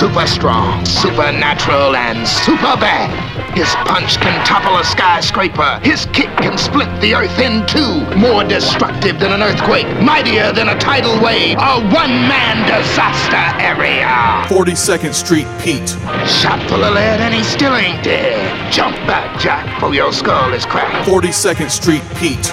super strong, supernatural, and super bad. His punch can topple a skyscraper. His kick can split the earth in two. More destructive than an earthquake, mightier than a tidal wave, a one-man disaster area. 42nd Street Pete. Shot full of lead and he still ain't dead. Jump back, Jack, for your skull is cracked. 42nd Street Pete.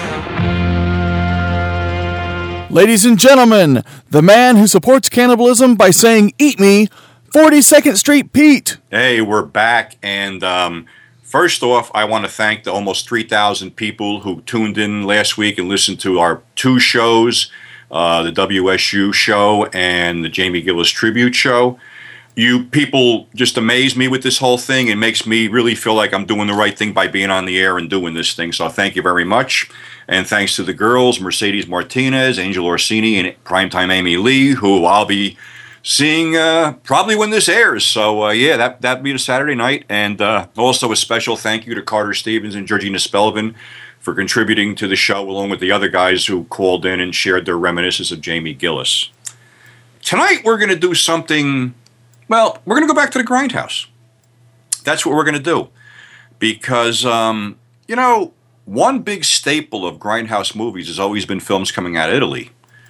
Ladies and gentlemen, the man who supports cannibalism by saying, "Eat me," 42nd Street Pete. Hey, we're back, and first off, I want to thank the almost 3,000 people who tuned in last week and listened to our two shows, the WSU show and the Jamie Gillis Tribute show. You people just amaze me with this whole thing. It makes me really feel like I'm doing the right thing by being on the air and doing this thing, so thank you very much. And thanks to the girls, Mercedes Martinez, Angel Orsini, and Primetime Amy Lee, who I'll be seeing probably when this airs. So, yeah, that'll be a Saturday night. And also a special thank you to Carter Stevens and Georgina Spelvin for contributing to the show, along with the other guys who called in and shared their reminiscences of Jamie Gillis. Tonight, we're going to do something, well, we're going to go back to the Grindhouse. That's what we're going to do. Because, you know, one big staple of Grindhouse movies has always been films coming out of Italy.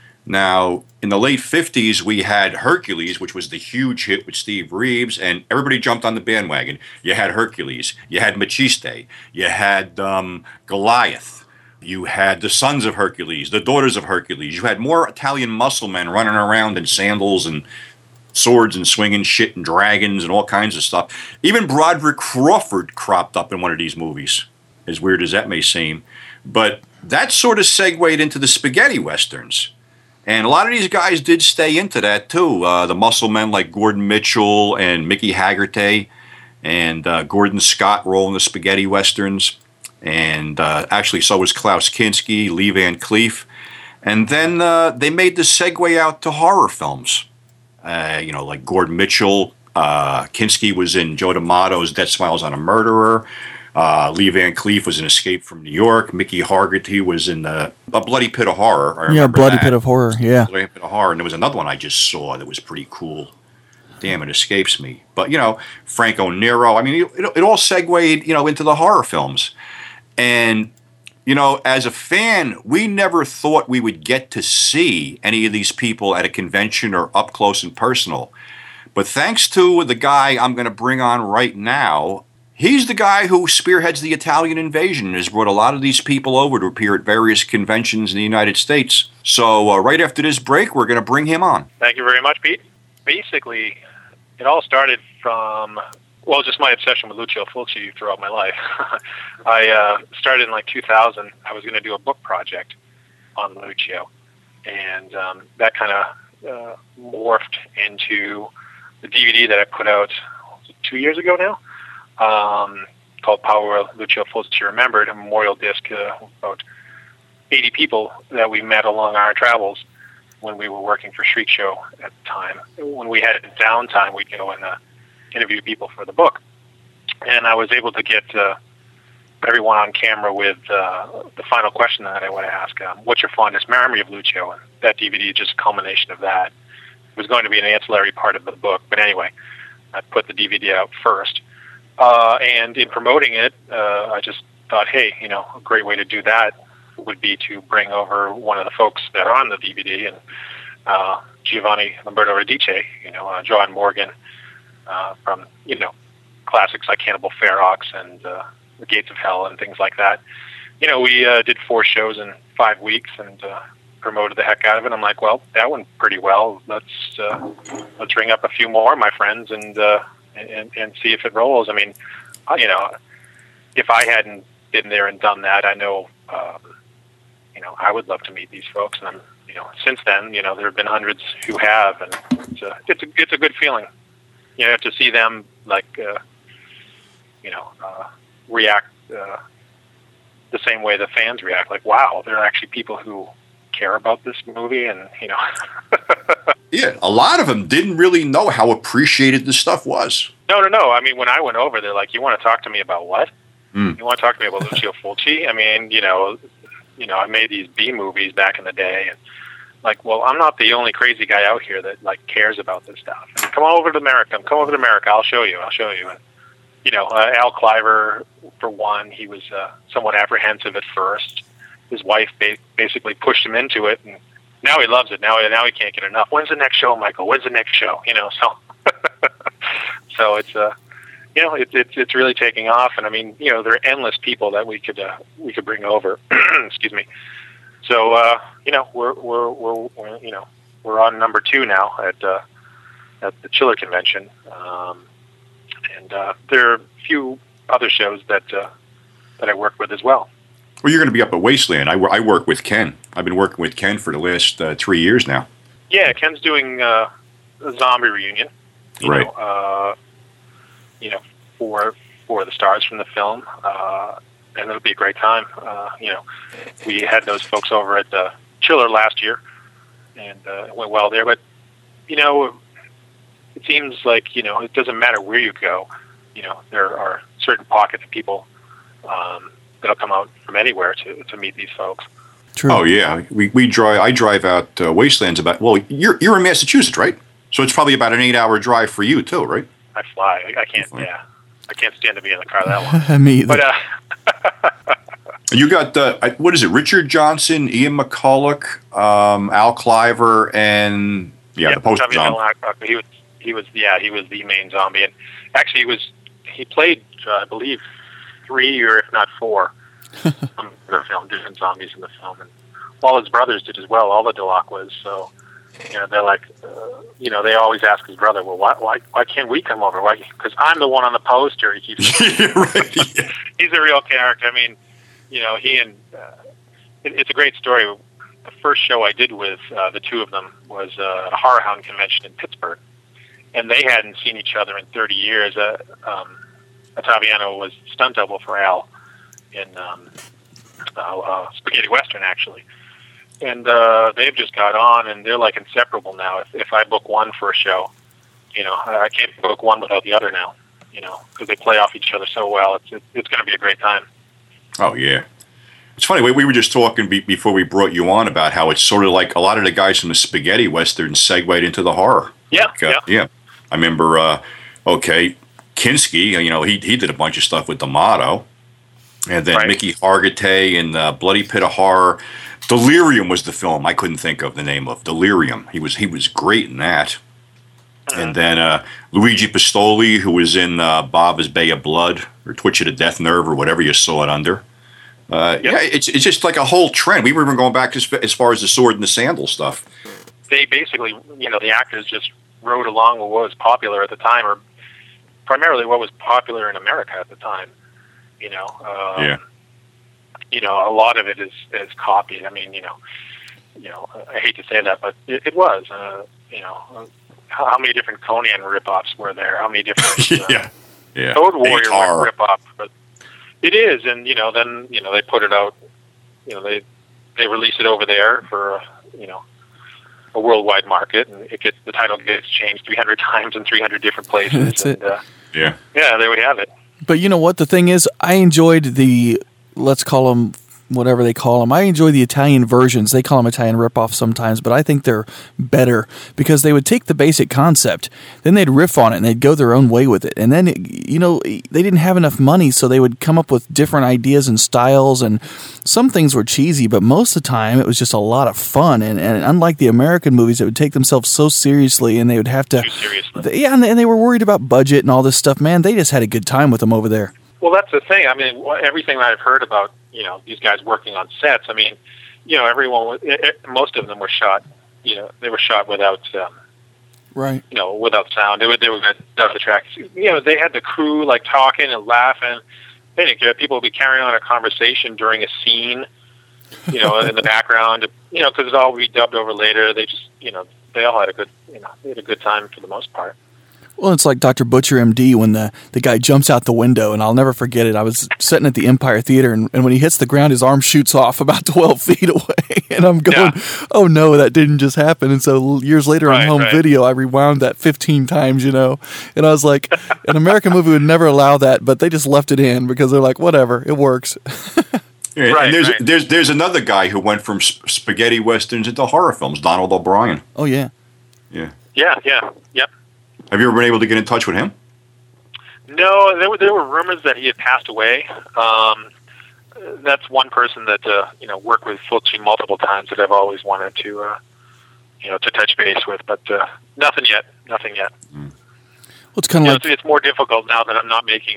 Now, in the late 50s, we had Hercules, which was the huge hit with Steve Reeves, and everybody jumped on the bandwagon. You had Hercules, you had Maciste, you had Goliath, you had the sons of Hercules, the daughters of Hercules. You had more Italian muscle men running around in sandals and swords and swinging shit and dragons and all kinds of stuff. Even Broderick Crawford cropped up in one of these movies, as weird as that may seem. But that sort of segued into the spaghetti westerns. And a lot of these guys did stay into that, too. The muscle men like Gordon Mitchell and Mickey Haggerty and Gordon Scott were all in the spaghetti westerns. And actually, so was Klaus Kinski, Lee Van Cleef. And then they made the segue out to horror films. You know, like Gordon Mitchell. Kinski was in Joe D'Amato's Death Smiles on a Murderer. Lee Van Cleef was in Escape from New York. Mickey Haggerty was in A Bloody Pit of Horror. Yeah, Bloody Pit of Horror, yeah. Bloody Pit of Horror. And there was another one I just saw that was pretty cool. Damn, it escapes me. But, you know, Franco Nero. I mean, it all segued, you know, into the horror films. And, you know, as a fan, we never thought we would get to see any of these people at a convention or up close and personal. But thanks to the guy I'm going to bring on right now, he's the guy who spearheads the Italian invasion and has brought a lot of these people over to appear at various conventions in the United States. So right after this break, we're going to bring him on. Thank you very much, Pete. Basically, it all started from, well, just my obsession with Lucio Fulci throughout my life. I started in like 2000. I was going to do a book project on Lucio. And that kind of morphed into the DVD that I put out 2 years ago now. Called Power Lucio Fulci Remembered, a memorial disc about 80 people that we met along our travels when we were working for Shriek Show at the time. When we had downtime, we'd go and interview people for the book. And I was able to get everyone on camera with the final question that I want to ask, what's your fondest memory of Lucio? And that DVD is just a culmination of that. It was going to be an ancillary part of the book, but anyway, I put the DVD out first. And in promoting it, I just thought, hey, you know, a great way to do that would be to bring over one of the folks that are on the DVD, and Giovanni Lamberto Radice, you know, John Morgan from, you know, classics like Cannibal Ferox and The Gates of Hell and things like that. You know, we did 4 shows in 5 weeks and promoted the heck out of it. I'm like, well, that went pretty well. Let's ring up a few more, my friends, and see if it rolls. I mean, you know, if I hadn't been there and done that, I know, you know, I would love to meet these folks. And, you know, since then, you know, there have been hundreds who have, and it's a good feeling, you know, to see them like, you know, react the same way the fans react. Like, wow, there are actually people who care about this movie, and, you know. Yeah, a lot of them didn't really know how appreciated this stuff was. No. I mean, when I went over, they're like, you want to talk to me about what? You want to talk to me about Lucio Fulci? I mean, you know, I made these B movies back in the day, and like, well, I'm not the only crazy guy out here that like cares about this stuff. I mean, come on over to America. Come over to America. I'll show you. And, you know, Al Cliver, for one, he was somewhat apprehensive at first. His wife basically pushed him into it, and now he loves it. Now he can't get enough. When's the next show, Michael? When's the next show? You know, so so it's you know, it's really taking off. And I mean, you know, there are endless people that we could bring over. Excuse me. So you know, we're you know, we're on number 2 now at the Chiller Convention, and there are a few other shows that I work with as well. Well, you're going to be up at Wasteland. I work with Ken. I've been working with Ken for the last 3 years now. Yeah, Ken's doing a zombie reunion. Right. You know, for the stars from the film, and it'll be a great time. You know, we had those folks over at the Chiller last year, and it went well there. But you know, it seems like, you know, it doesn't matter where you go. You know, there are certain pockets of people that'll come out from anywhere to meet these folks. True. Oh yeah, I drive out Wastelands about. Well, you're in Massachusetts, right? So it's probably about an 8-hour drive for you too, right? I fly. I can't. Yeah, I can't stand to be in the car that long. Me either. But you got what is it? Richard Johnson, Ian McCulloch, Al Cliver, and the poster zombie. He was the main zombie, and actually he played I believe 3 or if not 4 the film, different zombies in the film, and all his brothers did as well, all the Delacroix. So, you know, they're like, you know, they always ask his brother, well, why can't we come over? Why? Because I'm the one on the poster. He keeps right, yeah. He's a real character. I mean, you know, he and it's a great story. The first show I did with the two of them was a Horror Hound convention in Pittsburgh, and they hadn't seen each other in 30 years. Ottaviano was stunt double for Al in Spaghetti Western, actually. And they've just got on, and they're like inseparable now. If I book one for a show, you know, I can't book one without the other now, you know, because they play off each other so well. It's going to be a great time. Oh, yeah. It's funny, we were just talking before we brought you on about how it's sort of like a lot of the guys from the Spaghetti Western segued into the horror. Yeah, like, yeah. I remember, Kinski, you know, he did a bunch of stuff with D'Amato. And then Mickey Hargitay and Bloody Pit of Horror. Delirium was the film I couldn't think of the name of. Delirium. He was great in that. And then Luigi Pistoli, who was in Bava's Bay of Blood or Twitch of the Death Nerve or whatever you saw it under. Yeah, it's just like a whole trend. We were even going back as far as the Sword and the Sandal stuff. They basically, you know, the actors just rode along with what was popular at the time, or primarily what was popular in America at the time. You know, you know, a lot of it is copied. I mean, you know, I hate to say that, but it was. You know, how many different Conan ripoffs were there? How many different Code Warrior ripoff? But it is, and you know, then you know they put it out. You know, they release it over there for you know a worldwide market, and the title gets changed 300 times in 300 different places. That's it. Yeah, there we have it. But you know what? The thing is, I enjoyed let's call them whatever they call them. I enjoy the Italian versions. They call them Italian ripoffs sometimes, but I think they're better because they would take the basic concept, then they'd riff on it, and they'd go their own way with it. And then, you know, they didn't have enough money, so they would come up with different ideas and styles, and some things were cheesy, but most of the time it was just a lot of fun. And unlike the American movies that would take themselves so seriously, and they would have to... Yeah, and they were worried about budget and all this stuff. Man, they just had a good time with them over there. Well, that's the thing. I mean, everything that I've heard about, you know, these guys working on sets, I mean, you know, most of them were shot, you know, they were shot without, right. You know, without sound. They were going to dub the tracks. You know, they had the crew, like, talking and laughing. They didn't care. People would be carrying on a conversation during a scene, you know, in the background, you know, because it all would be dubbed over later. They just, you know, they all had a good time for the most part. Well, it's like Dr. Butcher, MD, when the guy jumps out the window, and I'll never forget it. I was sitting at the Empire Theater, and when he hits the ground, his arm shoots off about 12 feet away. And I'm going, oh, no, that didn't just happen. And so years later on home video, I rewound that 15 times, you know. And I was like, an American movie would never allow that, but they just left it in because they're like, whatever, it works. And there's another guy who went from spaghetti westerns into horror films, Donald O'Brien. Oh yeah. Yeah. Yep. Have you ever been able to get in touch with him? No, there were rumors that he had passed away. That's one person that worked with Fulci multiple times that I've always wanted to to touch base with, but nothing yet. Well, it's kind of like it's more difficult now that I'm not making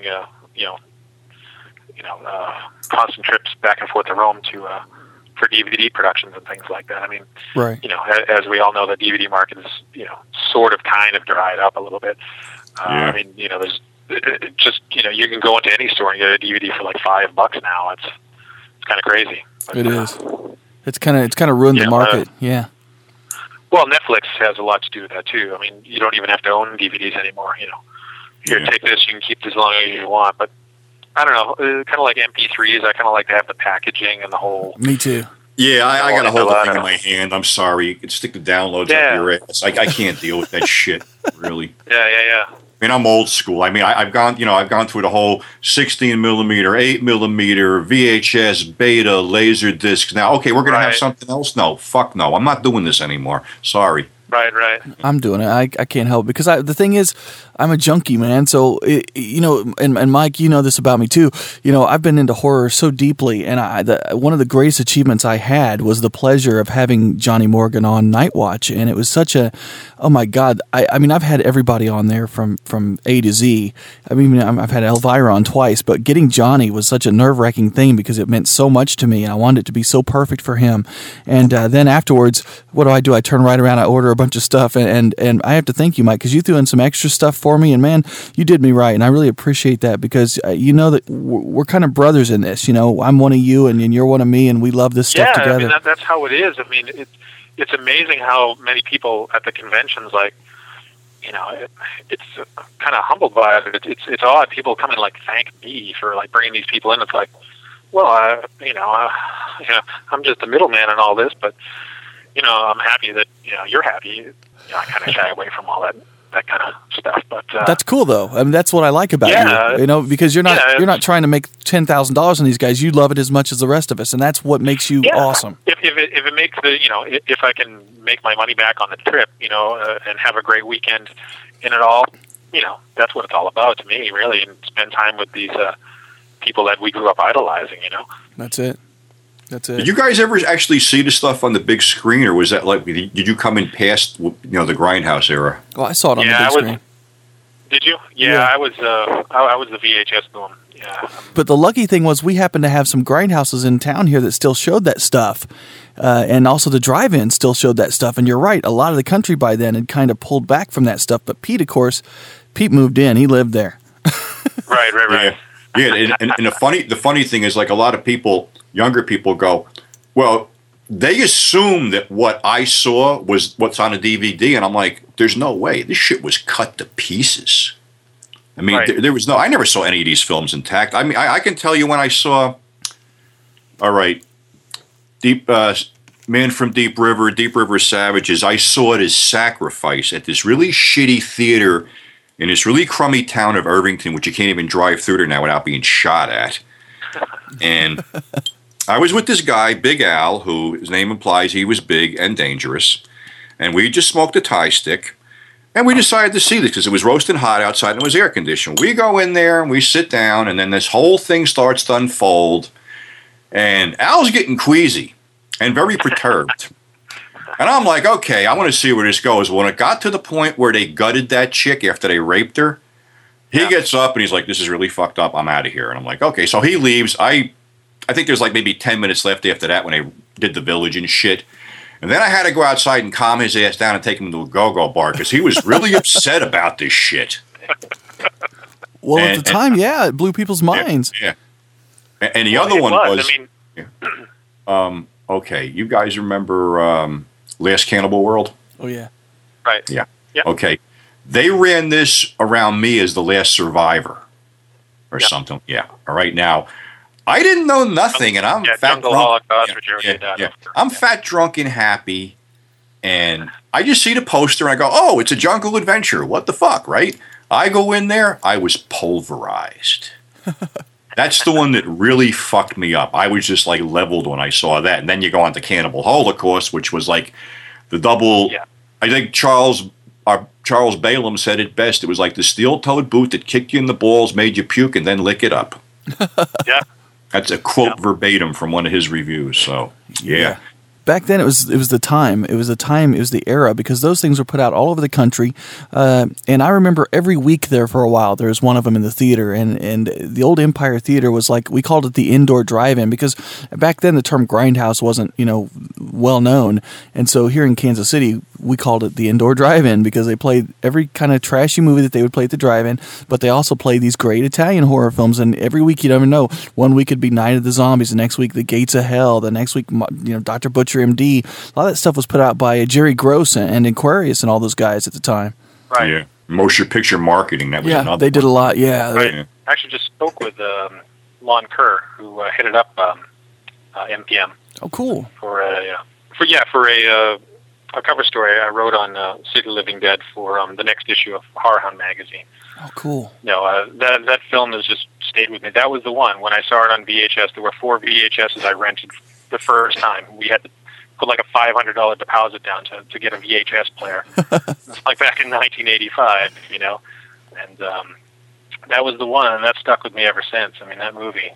constant trips back and forth to Rome for DVD productions and things like that. I mean, right. As we all know, the DVD market is sort of kind of dried up a little bit. I mean, there's just you can go into any store and get a DVD for like $5 now. It's kind of crazy. But, it is. It's kind of ruined the market. Yeah. Well, Netflix has a lot to do with that too. I mean, you don't even have to own DVDs anymore. Here, take this. You can keep this as long as you want. But I don't know. Kind of like MP3s. I kind of like to have the packaging and the whole. Me too. Yeah, I got to hold the thing in my hand. I'm sorry. You can stick the downloads up your ass. I can't deal with that shit. Really. Yeah. I mean, I'm old school. I mean, I've gone through the whole 16 millimeter, 8 millimeter, VHS, beta, laser discs. Now, okay, we're gonna have something else. No, fuck no. I'm not doing this anymore. Sorry. Right. I'm doing it. I can't help it because the thing is, I'm a junkie, man. So and Mike, you know this about me too. I've been into horror so deeply, and one of the greatest achievements I had was the pleasure of having Johnny Morgan on Night Watch, and it was such a, oh my God. I mean, I've had everybody on there from A to Z. I mean, I've had Elvira on twice, but getting Johnny was such a nerve-wracking thing because it meant so much to me, and I wanted it to be so perfect for him. And then afterwards, what do? I turn right around, I order a bunch of stuff, and I have to thank you, Mike, because you threw in some extra stuff for me, and man, you did me right, and I really appreciate that because you know that we're kind of brothers in this. I'm one of you, and you're one of me, and we love this stuff together. I mean, that's how it is. I mean, it's amazing how many people at the conventions, like, it's kind of humbled by it. It's odd. People come and like thank me for like bringing these people in. It's like, well, I'm just the middleman in all this, but I'm happy that you're happy. I kind of shy away from all that kind of stuff, but that's cool though. I mean, that's what I like about you. Because you're not trying to make $10,000 on these guys. You love it as much as the rest of us, and that's what makes you awesome. If it makes if I can make my money back on the trip, and have a great weekend in it all, that's what it's all about to me, really, and spend time with these people that we grew up idolizing. That's it. Did you guys ever actually see the stuff on the big screen, or was that like? Did you come in past the Grindhouse era? Well, I saw it on the big screen. Did you? Yeah. I was the VHS boom. Yeah. But the lucky thing was we happened to have some grindhouses in town here that still showed that stuff, and also the drive-in still showed that stuff. And you're right, a lot of the country by then had kind of pulled back from that stuff. But Pete, of course, moved in. He lived there. Right. Yeah, and the funny thing is, like, a lot of people, younger people, go, well, they assume that what I saw was what's on a DVD, and I'm like, there's no way. This shit was cut to pieces. I mean, there was I never saw any of these films intact. I mean, I can tell you when I saw, all right, Man from Deep River Savages, I saw it as Sacrifice at this really shitty theater in this really crummy town of Irvington, which you can't even drive through there now without being shot at. And I was with this guy, Big Al, who his name implies he was big and dangerous. And we just smoked a Thai stick. And we decided to see this because it was roasting hot outside and it was air conditioned. We go in there and we sit down, and then this whole thing starts to unfold. And Al's getting queasy and very perturbed. And I'm like, okay, I want to see where this goes. When it got to the point where they gutted that chick after they raped her, he gets up and he's like, this is really fucked up. I'm out of here. And I'm like, okay. So he leaves. I think there's like maybe 10 minutes left after that when they did the village and shit. And then I had to go outside and calm his ass down and take him to a go-go bar because he was really upset about this shit. Well, at the time, it blew people's minds. Yeah. And the other one was... okay, you guys remember Last Cannibal World? Oh, yeah. Right. Yeah. Okay. They ran this around me as the last survivor or something. Yeah. All right. Now, I didn't know nothing, and I'm fat drunk. I'm fat, drunk, and happy, and I just see the poster, and I go, oh, it's a jungle adventure. What the fuck, right? I go in there. I was pulverized. That's the one that really fucked me up. I was just like leveled when I saw that. And then you go on to Cannibal Holocaust, which was like the double. Yeah. I think Charles Balaam said it best. It was like the steel-toed boot that kicked you in the balls, made you puke, and then lick it up. Yeah. That's a quote verbatim from one of his reviews. So, yeah. Back then, it was the time. It was the era, because those things were put out all over the country. And I remember every week there for a while, there was one of them in the theater. And the old Empire Theater was like, we called it the indoor drive-in, because back then the term grindhouse wasn't, well known. And so here in Kansas City, we called it the indoor drive-in, because they played every kind of trashy movie that they would play at the drive-in, but they also played these great Italian horror films. And every week, you never know. One week it'd be Night of the Zombies. The next week, The Gates of Hell. The next week, Dr. Butcher MD. A lot of that stuff was put out by Jerry Gross and Aquarius and all those guys at the time. Right. Yeah. Motion picture marketing. That was another. They did a lot. Yeah. Right. I actually just spoke with Lon Kerr, who headed up MPM. Oh, cool. For a cover story I wrote on City of the Living Dead for the next issue of Horror Hound magazine. Oh, cool. That film has just stayed with me. That was the one. When I saw it on VHS, there were 4 VHSs I rented the first time. We had to put like a $500 deposit down to get a VHS player. It's like back in 1985, and that was the one, and that stuck with me ever since. I mean, that movie,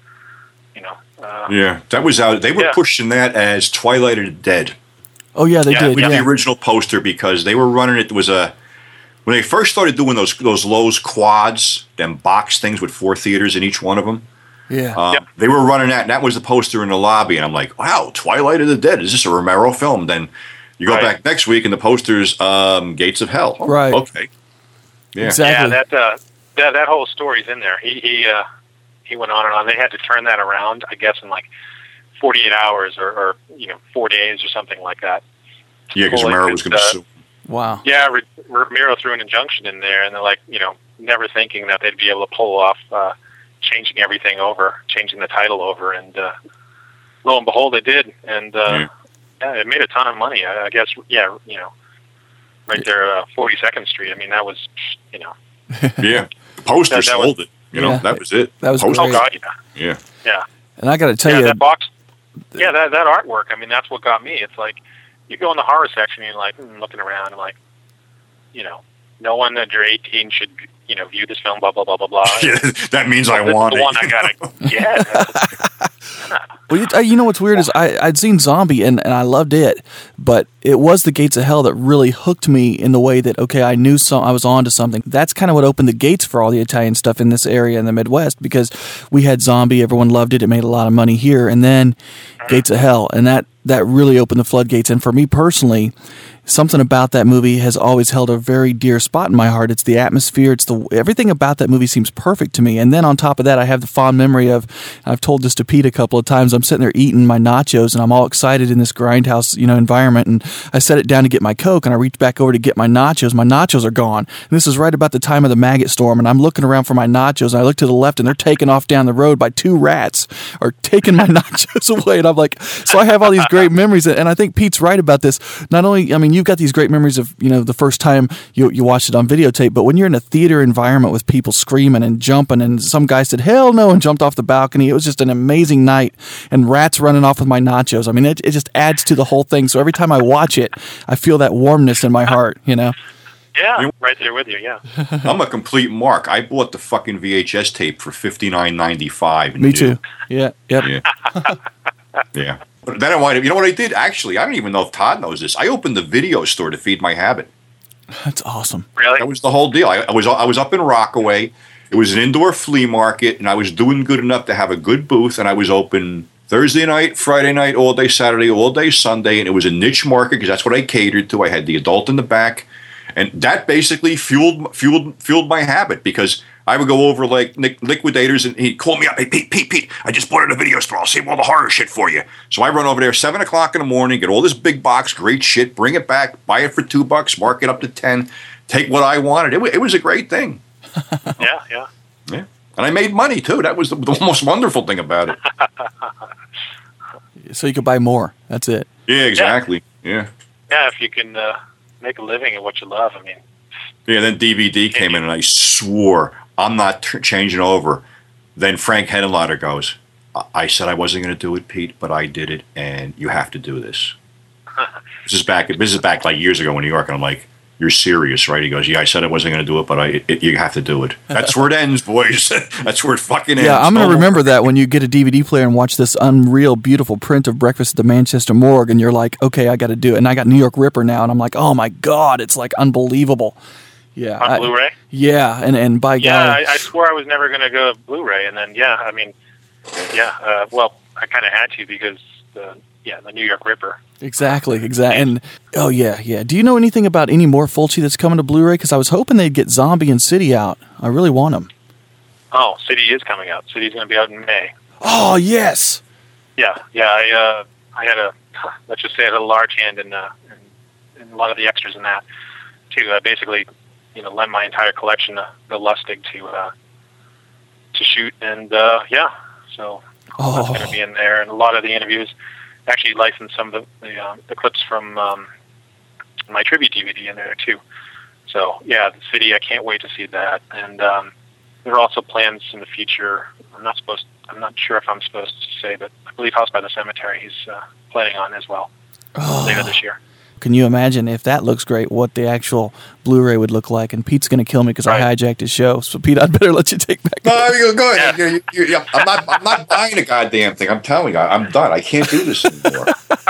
yeah, that was out. They were pushing that as Twilight of the Dead. Oh yeah, they did. With the original poster, because they were running it. Was when they first started doing those Lowe's quads, them box things with 4 theaters in each one of them. Yeah. They were running that, and that was the poster in the lobby. And I'm like, wow, Twilight of the Dead. Is this a Romero film? Then you go back next week, and the poster's Gates of Hell. Right. Okay. Yeah. Exactly. Yeah, that whole story's in there. He went on and on. They had to turn that around, I guess, in like 48 hours or 4 days or something like that. Yeah, because Romero was going to sue. Wow. Yeah, Romero threw an injunction in there, and they're like, never thinking that they'd be able to pull off changing everything over, changing the title over, and lo and behold, they did, and it made a ton of money. I guess, right there, 42nd Street. I mean, that was, Yeah, the poster sold it. That was it. That was poster. Oh God, yeah. Yeah. And I got to tell you, that box. Yeah, that artwork. I mean, that's what got me. It's like you go in the horror section, and you're like looking around, and like, no one under 18 should, view this film. Blah blah blah blah blah. Yeah, that means I want the it. one I gotta get. Well, you know what's weird is I'd seen Zombie and I loved it, but it was The Gates of Hell that really hooked me in the way that, okay, I knew I was on to something. That's kind of what opened the gates for all the Italian stuff in this area in the Midwest, because we had Zombie, everyone loved it, it made a lot of money here, and then Gates of Hell, and that really opened the floodgates. And for me personally, something about that movie has always held a very dear spot in my heart. It's the atmosphere. Everything about that movie seems perfect to me. And then on top of that, I have the fond memory of, I've told this to Pete a couple of times, I'm sitting there eating my nachos and I'm all excited in this grindhouse, environment. And I set it down to get my Coke and I reach back over to get my nachos. My nachos are gone. And this is right about the time of the maggot storm. And I'm looking around for my nachos and I look to the left and they're taking off down the road by 2 rats are taking my nachos away. And I'm like, so I have all these great memories. And I think Pete's right about this. Not only, you've got these great memories of, the first time you watched it on videotape, but when you're in a theater environment with people screaming and jumping and some guy said, hell no, and jumped off the balcony, it was just an amazing night, and rats running off with my nachos. I mean, it just adds to the whole thing. So every time I watch it, I feel that warmness in my heart, Yeah, right there with you, yeah. I'm a complete mark. I bought the fucking VHS tape for $59.95. Me too. Yeah, yep. Yeah. Yeah. But then you know what I did? Actually, I don't even know if Todd knows this. I opened the video store to feed my habit. That's awesome. Really? That was the whole deal. I was up in Rockaway. It was an indoor flea market, and I was doing good enough to have a good booth, and I was open Thursday night, Friday night, all day Saturday, all day Sunday, and it was a niche market because that's what I catered to. I had the adult in the back, and that basically fueled my habit, because I would go over like Liquidators, and he'd call me up. Hey, Pete, I just bought it at a video store. I'll save all the horror shit for you. So I run over there 7 o'clock in the morning, get all this big box, great shit, bring it back, buy it for $2, mark it up to 10, take what I wanted. It was a great thing. Yeah. And I made money too. That was the most wonderful thing about it. So you could buy more. That's it. Yeah, exactly. Yeah. Yeah, if you can make a living at what you love, I mean. Yeah, then DVD came in, and I swore I'm not changing over Then Frank Henenlotter goes, I said I wasn't going to do it, Pete, but I did it, and you have to do this. This is back like years ago in New York, and I'm like, you're serious, right? He goes, yeah, I said I wasn't going to do it, but you have to do it. That's where it ends, boys. That's where it fucking ends. Yeah, I'm going to remember that when you get a DVD player and watch this unreal, beautiful print of Breakfast at the Manchester Morgue, and you're like, okay, I got to do it. And I got New York Ripper now, and I'm like, oh my God, it's like unbelievable. Yeah. On Blu-ray? Yeah, and by God. Yeah, I swore I was never going to go Blu-ray, and then, well, I kind of had to because the New York Ripper. Exactly. And oh yeah. Do you know anything about any more Fulci that's coming to Blu-ray? Because I was hoping they'd get Zombie and City out. I really want them. Oh, City is coming out. City's going to be out in May. Oh yes. Yeah. I had let's just say I had a large hand in a lot of the extras in that to basically, lend my entire collection to the Lustig to shoot, and so that's going to be in there, and a lot of the interviews. Actually licensed some of the clips from my tribute DVD in there too. So the City, I can't wait to see that. And there are also plans in the future. I'm not sure if I'm supposed to say, but I believe House by the Cemetery he's planning on as well later this year. Can you imagine if that looks great, what the actual Blu-ray would look like? And Pete's going to kill me because I hijacked his show. So Pete, I'd better let you take back. No, go ahead. Yeah. I'm not buying a goddamn thing. I'm telling you, I'm done. I can't do this anymore.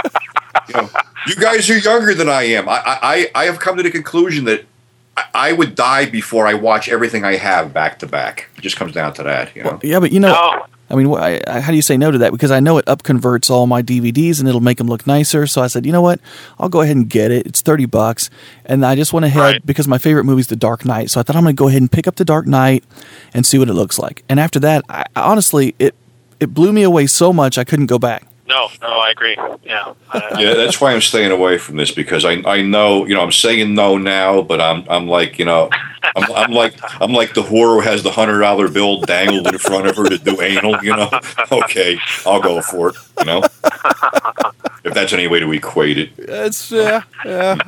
You guys are younger than I am. I have come to the conclusion that I would die before I watch everything I have back to back. It just comes down to that. Well, yeah, but I mean, how do you say no to that? Because I know it upconverts all my DVDs and it'll make them look nicer. So I said, you know what? I'll go ahead and get it. It's $30. And I just went ahead because my favorite movie is The Dark Knight. So I thought I'm going to go ahead and pick up The Dark Knight and see what it looks like. And after that, honestly, it blew me away so much I couldn't go back. No, I agree. Yeah. That's why I'm staying away from this, because I know, I'm saying no now, but I'm like, I'm like the whore who has the $100 bill dangled in front of her to do anal, Okay, I'll go for it, if that's any way to equate it. That's yeah. That's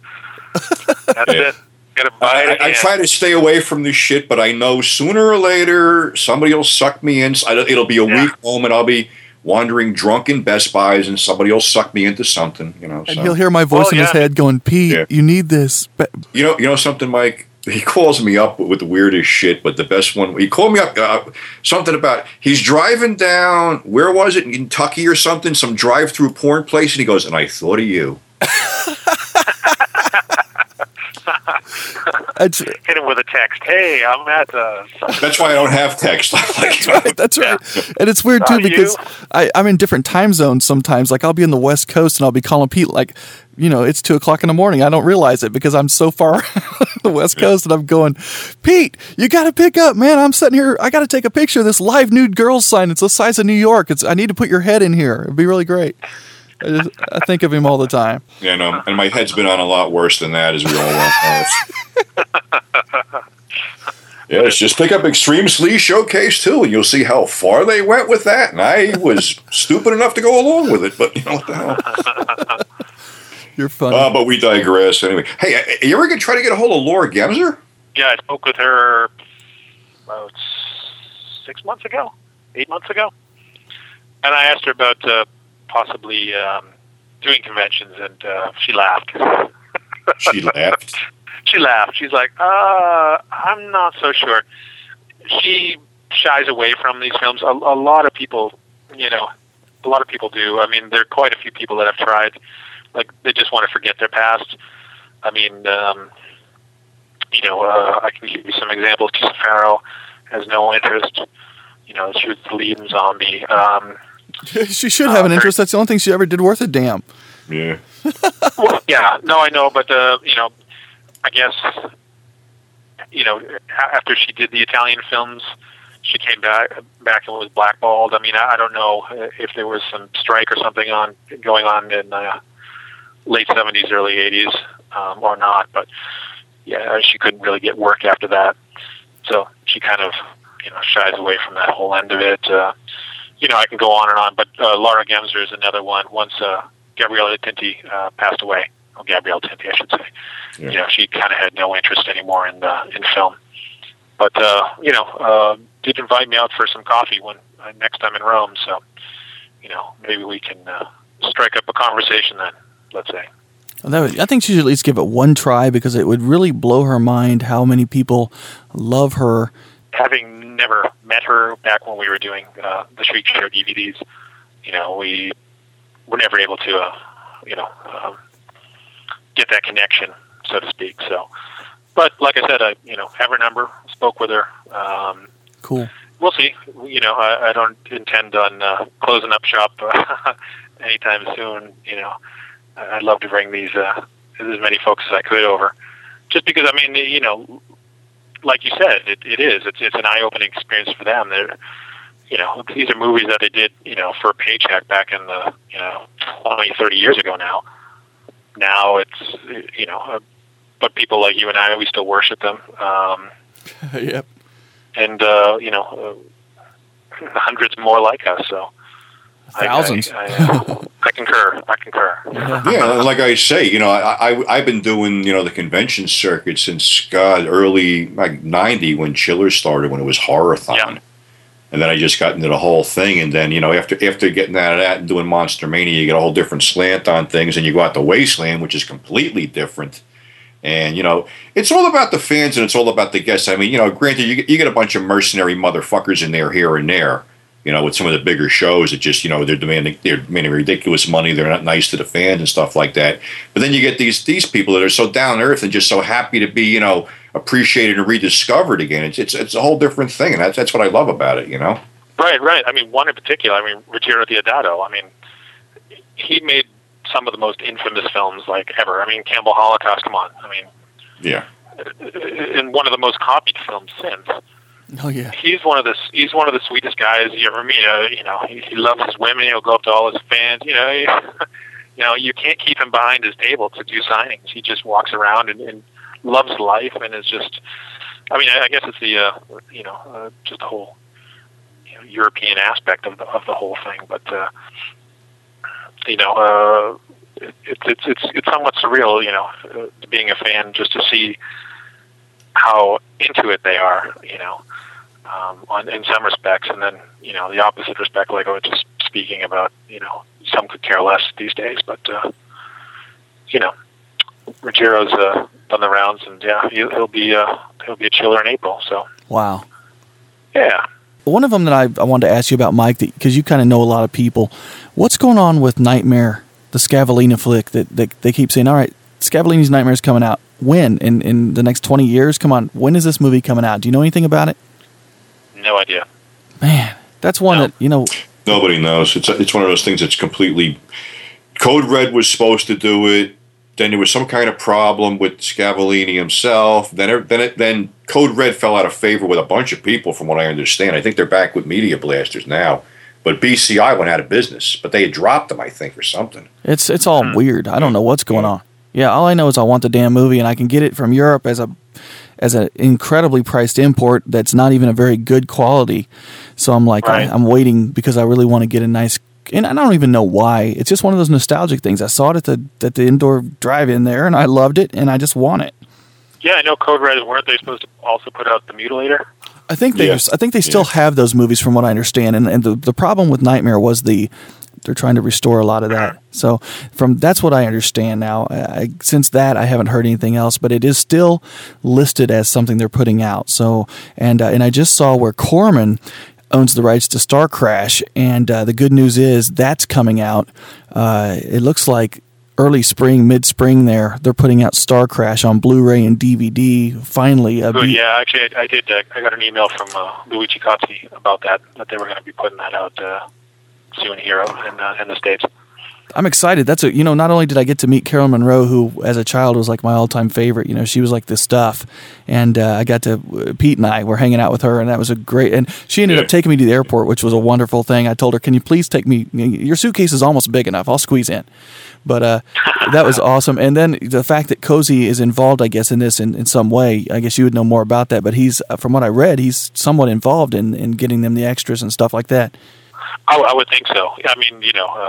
it. I try to stay away from this shit, but I know sooner or later somebody will suck me in. It'll be a week home, and I'll be wandering drunk in Best Buys, and somebody will suck me into something, And he'll hear my voice in his head going, Pete, you need this. You know something, Mike? He calls me up with the weirdest shit, but the best one, he called me up, something about, he's driving down, where was it, in Kentucky or something, some drive-through porn place, and he goes, and I thought of you. Hit him with a text. Hey, I'm at. That's why I don't have text. That's right. And it's weird too because I'm in different time zones sometimes. Like I'll be in the West Coast and I'll be calling Pete like, it's 2:00 in the morning. I don't realize it because I'm so far on the West Coast, and I'm going, Pete, you got to pick up, man. I'm sitting here. I got to take a picture of this live nude girls sign. It's the size of New York. I need to put your head in here. It'd be really great. I think of him all the time. Yeah, no, and my head's been on a lot worse than that, as we all know. Yes, just pick up Extreme Sleaze Showcase 2, and you'll see how far they went with that. And I was stupid enough to go along with it, but what the hell? You're funny. But we digress anyway. Hey, you ever try to get a hold of Laura Gemser? Yeah, I spoke with her about 6 months ago, 8 months ago, and I asked her about possibly doing conventions, and she laughed. She laughed? She laughed. She's like, I'm not so sure. She shies away from these films. A lot of people, a lot of people do. I mean, there are quite a few people that have tried. Like, they just want to forget their past. I mean, I can give you some examples. Tessa Farrow has no interest. She was the lead in Zombie. She should have an interest. That's the only thing she ever did worth a damn. Yeah. Well, yeah. No, I know, but I guess after she did the Italian films, she came back and was blackballed. I mean, I don't know if there was some strike or something going on in late 70s, early 80s, or not. But yeah, she couldn't really get work after that, so she kind of shies away from that whole end of it. I can go on and on, but Laura Gemser is another one. Once Gabriele Tinti passed away, Gabrielle Tinti, I should say. Yeah. She kind of had no interest anymore in film. But did invite me out for some coffee when next time in Rome. So maybe we can strike up a conversation then. Let's say. I think she should at least give it one try, because it would really blow her mind how many people love her. Having never met her back when we were doing the Shriek Show DVDs, we were never able to, get that connection, so to speak. So, but like I said, I have her number, spoke with her. Cool. We'll see. I don't intend on closing up shop anytime soon. I'd love to bring these as many folks as I could over, just because like you said, it's an eye-opening experience for them. They're, these are movies that they did, for a paycheck back in the 20, 30 years ago now. Now it's but people like you and I, we still worship them. Yep. And hundreds more like us. So. Thousands. I concur. Yeah, like I say, I've been doing, the convention circuit since, early, 90, when Chiller started, when it was Horrorthon. Yeah. And then I just got into the whole thing. And then, after getting out of that and doing Monster Mania, you get a whole different slant on things. And you go out to Wasteland, which is completely different. And, it's all about the fans and it's all about the guests. I mean, granted, you get a bunch of mercenary motherfuckers in there here and there. With some of the bigger shows, it just, they're demanding ridiculous money. They're not nice to the fans and stuff like that. But then you get these people that are so down to earth and just so happy to be, appreciated and rediscovered again. It's a whole different thing, and that's what I love about it. Right. I mean, one in particular. I mean, Ruggiero Deodato. I mean, he made some of the most infamous films like ever. I mean, Cannibal Holocaust. Come on. I mean, yeah. And one of the most copied films since. Oh yeah, he's one of the sweetest guys you ever meet. He loves his women. He'll go up to all his fans. You can't keep him behind his table to do signings. He just walks around and loves life, and is just. I mean, I guess it's the just the whole European aspect of the whole thing, but it's somewhat surreal. Being a fan, just to see how into it they are, in some respects, and then the opposite respect, like I was just speaking about. Some could care less these days, but Ruggiero's done the rounds, and yeah, he'll be a Chiller in April. So wow, yeah. One of them that I wanted to ask you about, Mike, because you kind of know a lot of people. What's going on with Nightmare, the Scavellini flick that they keep saying? All right, Scavellini's Nightmare is coming out. When? In the next 20 years? Come on. When is this movie coming out? Do you know anything about it? No idea. Man, that's one that, Nobody knows. It's one of those things that's completely... Code Red was supposed to do it. Then there was some kind of problem with Scavellini himself. Then Code Red fell out of favor with a bunch of people, from what I understand. I think they're back with Media Blasters now. But BCI went out of business. But they had dropped them, I think, or something. It's all weird. I don't know what's going on. Yeah, all I know is I want the damn movie, and I can get it from Europe as an incredibly priced import that's not even a very good quality. So I'm like, right. I'm waiting because I really want to get a nice. And I don't even know why. It's just one of those nostalgic things. I saw it at the indoor drive-in there, and I loved it, and I just want it. Yeah, I know Code Red. Weren't they supposed to also put out The Mutilator? I think they still have those movies, from what I understand. And the problem with Nightmare was they're trying to restore a lot of that. So that's what I understand now. Since that, I haven't heard anything else, but it is still listed as something they're putting out. So and I just saw where Corman owns the rights to Star Crash, and the good news is that's coming out. It looks like early spring, mid-spring there. They're putting out Star Crash on Blu-ray and DVD. Finally. Good, yeah, actually, I did. I got an email from Luigi Cozzi about that they were going to be putting that out soon here in the States. I'm excited. That's not only did I get to meet Carolyn Monroe, who as a child was like my all-time favorite. She was like the stuff, and I got to Pete and I were hanging out with her, and that was a great. And she ended up taking me to the airport, which was a wonderful thing. I told her, "Can you please take me? Your suitcase is almost big enough. I'll squeeze in." But that was awesome. And then the fact that Cozy is involved, I guess, in this in some way. I guess you would know more about that. But he's, from what I read, he's somewhat involved in getting them the extras and stuff like that. I would think so. I mean,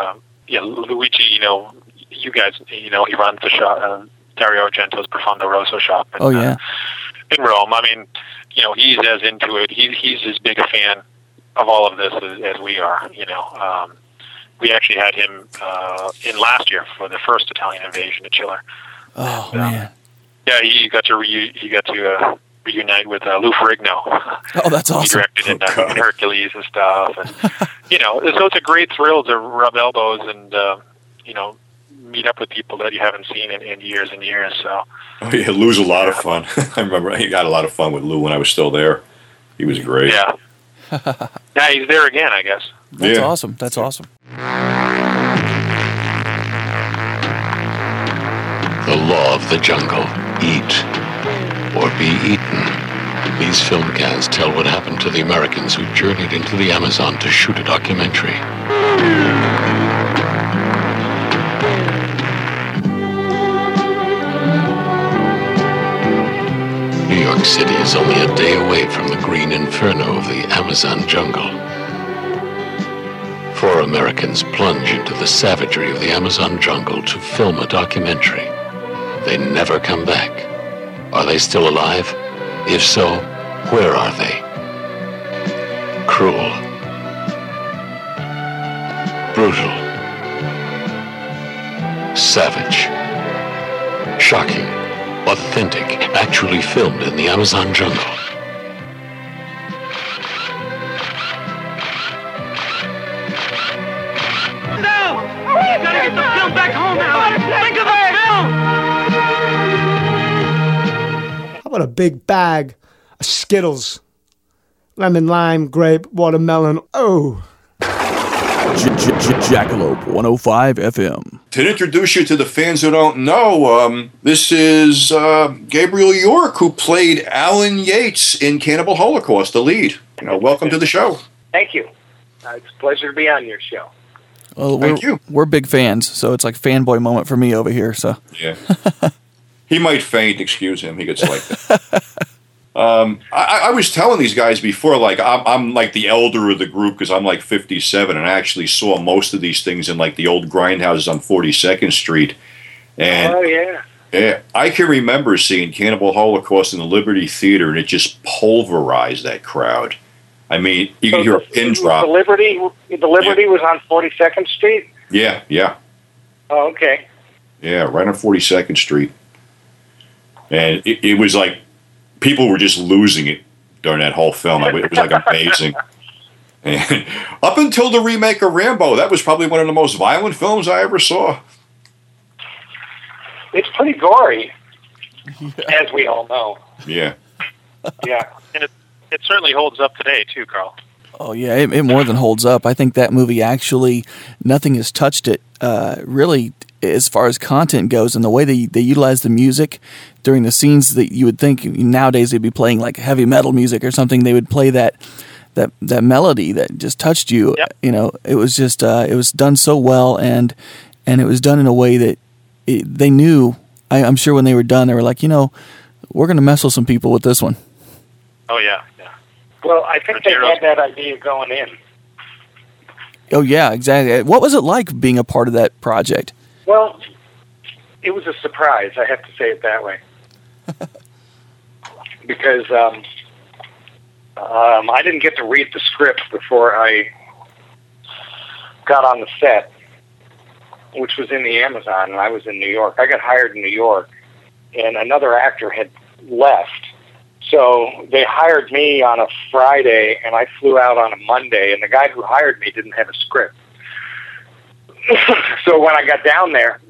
Luigi, you guys, he runs the shop, Dario Argento's Profondo Rosso shop. And, in Rome. I mean, you know, he's as into it. He's as big a fan of all of this as we are. You know, we actually had him in last year for the first Italian invasion of Chiller. Oh, man. Yeah, he got to reunite with Lou Ferrigno. Oh, that's awesome. He directed in Hercules and stuff. And, you know, so it's a great thrill to rub elbows and, you know, meet up with people that you haven't seen in years and years. So. Oh, yeah, Lou's a lot of fun. I remember he got a lot of fun with Lou when I was still there. He was great. Yeah. Yeah, he's there again, I guess. That's awesome. That's awesome. The law of the jungle. Eat or be eaten. These film cans tell what happened to the Americans who journeyed into the Amazon to shoot a documentary. New York City is only a day away from the green inferno of the Amazon jungle. 4 Americans plunge into the savagery of the Amazon jungle to film a documentary. They never come back. Are they still alive? If so, where are they? Cruel. Brutal. Savage. Shocking. Authentic. Actually filmed in the Amazon jungle. No! You gotta get the film back home now! Think of the film! How about a big bag of Skittles? Lemon, lime, grape, watermelon. Oh. Jackalope 105 FM. To introduce you to the fans who don't know, this is Gabriel York, who played Alan Yates in Cannibal Holocaust, the lead. Welcome to the show. Thank you. It's a pleasure to be on your show. Well, Thank you. We're big fans, so it's like fanboy moment for me over here. So yeah, he might faint. Excuse him. He gets like that. I was telling these guys before, like I'm like the elder of the group because I'm like 57, and I actually saw most of these things in like the old grindhouses on 42nd Street. And oh yeah. Yeah, I can remember seeing Cannibal Holocaust in the Liberty Theater, and it just pulverized that crowd. I mean, you can hear a pin drop. The Liberty was on 42nd Street? Yeah. Oh, okay. Yeah, right on 42nd Street. And it was like, people were just losing it during that whole film. It was like amazing. And up until the remake of Rambo, that was probably one of the most violent films I ever saw. It's pretty gory, as we all know. Yeah. Yeah. And it certainly holds up today, too, Carl. Oh, yeah, it more than holds up. I think that movie actually, nothing has touched it, really, as far as content goes, and the way they utilize the music during the scenes that you would think nowadays they'd be playing like heavy metal music or something. They would play that melody that just touched you. Yep. It was just, it was done so well, and it was done in a way that they knew, I'm sure when they were done, they were like, we're going to mess with some people with this one. Oh, yeah. Well, I think they had that idea going in. Oh, yeah, exactly. What was it like being a part of that project? Well, it was a surprise, I have to say it that way. Because I didn't get to read the script before I got on the set, which was in the Amazon, and I was in New York. I got hired in New York, and another actor had left. So they hired me on a Friday, and I flew out on a Monday, and the guy who hired me didn't have a script. So when I got down there,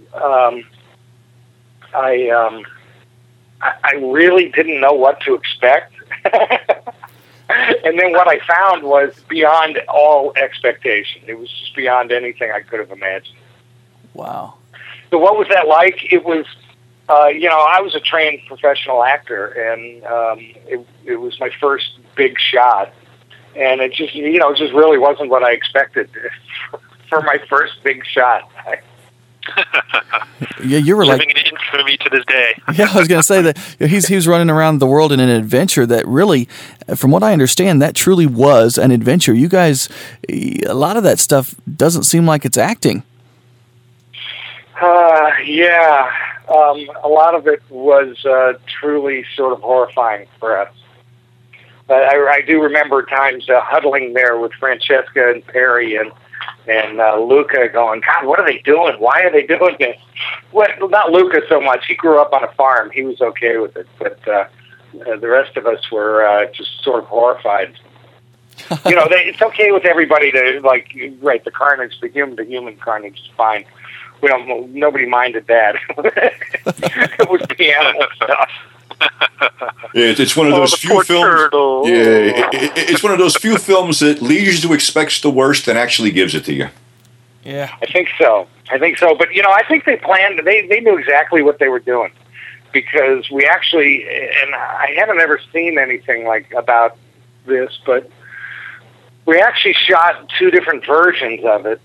I really didn't know what to expect. And then what I found was beyond all expectation. It was just beyond anything I could have imagined. Wow. So what was that like? It was, I was a trained professional actor, and it was my first big shot. And it just, just really wasn't what I expected for my first big shot. Yeah, you were living in infamy to this day. Yeah, I was going to say that he was running around the world in an adventure that really, from what I understand, that truly was an adventure. You guys, a lot of that stuff doesn't seem like it's acting. Yeah. a lot of it was truly sort of horrifying for us. But I do remember times huddling there with Francesca and Perry and Luca going, God, what are they doing? Why are they doing this? Well, not Luca so much. He grew up on a farm. He was okay with it. But the rest of us were just sort of horrified. You know, it's okay with everybody to, like, right, the carnage, the human carnage is fine. Nobody minded that. It was the animal stuff. Yeah, it's one of those few films. Yeah, it's one of those few films that leads you to expect the worst and actually gives it to you. Yeah, I think so. But I think they planned. They knew exactly what they were doing, because we actually, and I haven't ever seen anything like about this, but we actually shot 2 different versions of it.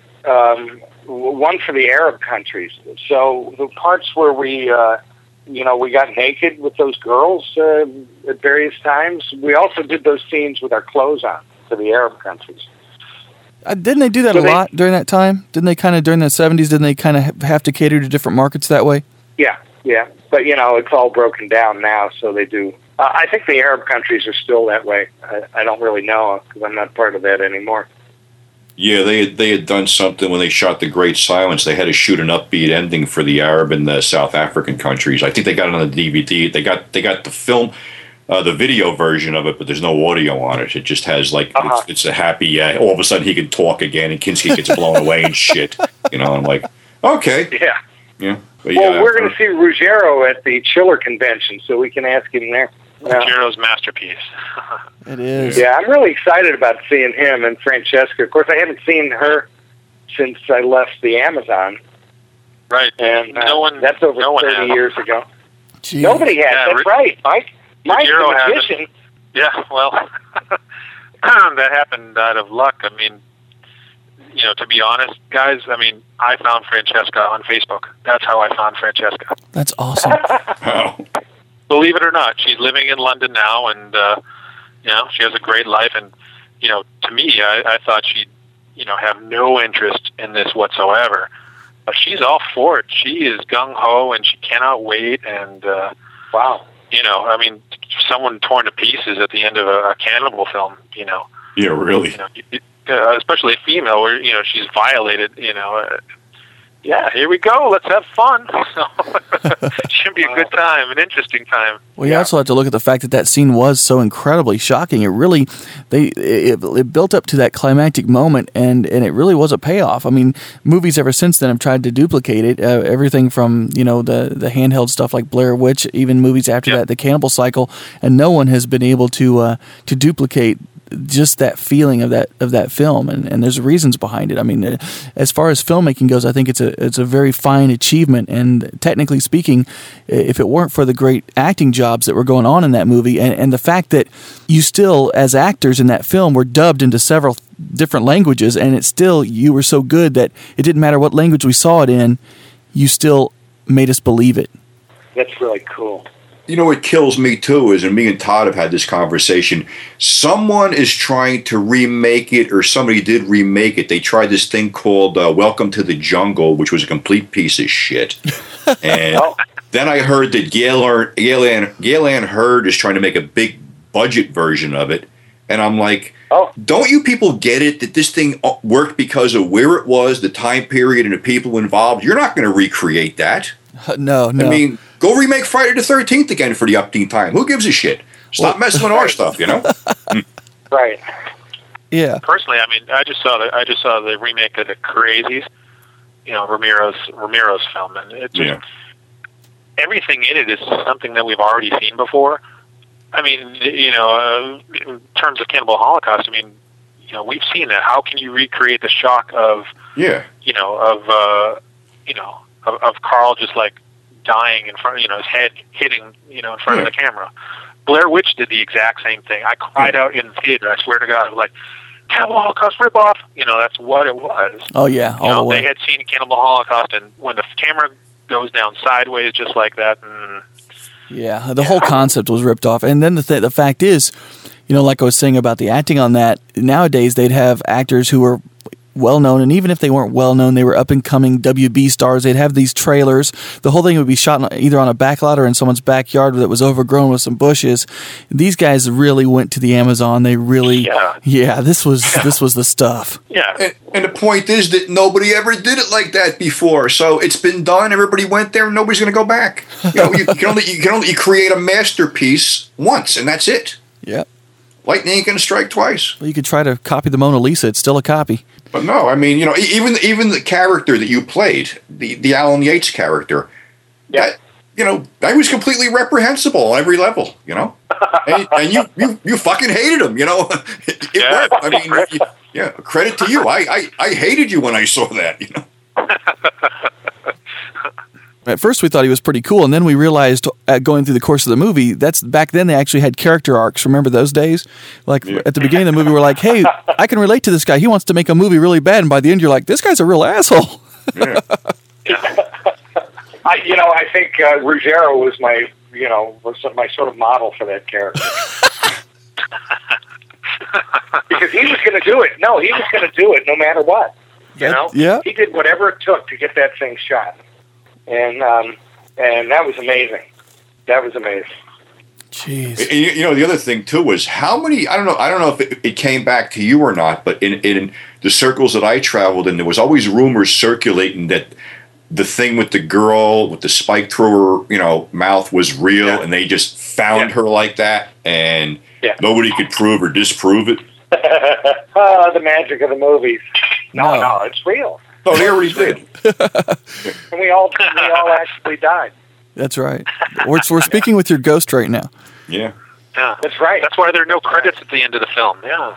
One for the Arab countries. So the parts where we got naked with those girls at various times. We also did those scenes with our clothes on for the Arab countries. Didn't they do that a lot during that time? Didn't they kind of, during the 70s, didn't they kind of have to cater to different markets that way? Yeah. But, it's all broken down now, so they do. I think the Arab countries are still that way. I don't really know, because I'm not part of that anymore. Yeah, they had done something when they shot The Great Silence. They had to shoot an upbeat ending for the Arab and the South African countries. I think they got it on the DVD. They got the film, the video version of it, but there's no audio on it. It just has it's a happy. All of a sudden he can talk again, and Kinski gets blown away and shit. I'm like, okay, yeah. But well, we're going to see Ruggiero at the Chiller convention, so we can ask him there. Ruggiero's masterpiece. It is. Yeah, I'm really excited about seeing him and Francesca. Of course, I haven't seen her since I left the Amazon. Right. And that's over 30 years ago. Jeez. Nobody has. Yeah, That's right, Mike. Mike's a magician. Yeah, well, that happened out of luck. I mean, to be honest, guys, I found Francesca on Facebook. That's how I found Francesca. That's awesome. Oh. Believe it or not, she's living in London now, and she has a great life. And to me, I thought she'd have no interest in this whatsoever, but she's all for it. She is gung ho, and she cannot wait. And wow, someone torn to pieces at the end of a cannibal film. Yeah, really. Especially a female, where she's violated. Yeah, here we go. Let's have fun. Should be a good time, an interesting time. Well, you also have to look at the fact that scene was so incredibly shocking. It really, it built up to that climactic moment, and it really was a payoff. I mean, movies ever since then have tried to duplicate it. Everything from the handheld stuff like Blair Witch, even movies after that, the Cannibal Cycle, and no one has been able to duplicate just that feeling of that film, and there's reasons behind it. I mean, as far as filmmaking goes, I think it's a very fine achievement. And technically speaking, if it weren't for the great acting jobs that were going on in that movie, and the fact that you still, as actors in that film, were dubbed into several different languages, and you were so good that it didn't matter what language we saw it in, you still made us believe it. That's really cool. What kills me too is, and me and Todd have had this conversation, someone is trying to remake it, or somebody did remake it. They tried this thing called Welcome to the Jungle, which was a complete piece of shit. And then I heard that Gail Ann Hurd is trying to make a big budget version of it. And I'm like, don't you people get it, that this thing worked because of where it was, the time period, and the people involved? You're not going to recreate that. No. I mean, go remake Friday the 13th again for the upteenth time. Who gives a shit? Stop messing with our stuff, Right. Yeah. Personally, I just saw the remake of The Crazies, Romero's film, and it just everything in it is something that we've already seen before. I mean, in terms of Cannibal Holocaust, we've seen that. How can you recreate the shock of of Carl just like dying in front, his head hitting, in front of the camera? Blair Witch did the exact same thing. I cried out in the theater. I swear to God, I was like, Cannibal Holocaust ripoff. That's what it was. Oh yeah, all the way. They had seen Cannibal Holocaust, and when the camera goes down sideways just like that. Yeah, the whole concept was ripped off. And then the fact is, like I was saying about the acting on that, nowadays they'd have actors who were well known, and even if they weren't well known, they were up and coming WB stars. They'd have these trailers. The whole thing would be shot either on a backlot or in someone's backyard that was overgrown with some bushes. These guys really went to the Amazon. They really, this was the stuff. Yeah. And the point is that nobody ever did it like that before. So it's been done. Everybody went there, and nobody's going to go back. You can only create a masterpiece once, and that's it. Yeah. Lightning ain't going to strike twice. Well, you could try to copy the Mona Lisa. It's still a copy. But no, I mean, even the character that you played, the Alan Yates character, that was completely reprehensible on every level, and you fucking hated him, It worked. I mean, credit to you. I hated you when I saw that, At first, we thought he was pretty cool, and then we realized, going through the course of the movie, that's back then they actually had character arcs. Remember those days? Like at the beginning of the movie, we're like, "Hey, I can relate to this guy. He wants to make a movie really bad," and by the end, you're like, "This guy's a real asshole." Yeah. I think Ruggiero was my sort of model for that character. Because he was going to do it. No, he was going to do it no matter what. Yeah. He did whatever it took to get that thing shot. And that was amazing. That was amazing. Jeez. The other thing too was how many. I don't know if it came back to you or not, but in the circles that I traveled in, there was always rumors circulating that the thing with the girl with the spike through her, mouth was real, and they just found her like that, and nobody could prove or disprove it. The magic of the movies. No, it's real. Oh, they already did. And we all actually died. That's right. We're speaking with your ghost right now. Yeah. Yeah. That's right. That's why there are no credits at the end of the film. Yeah.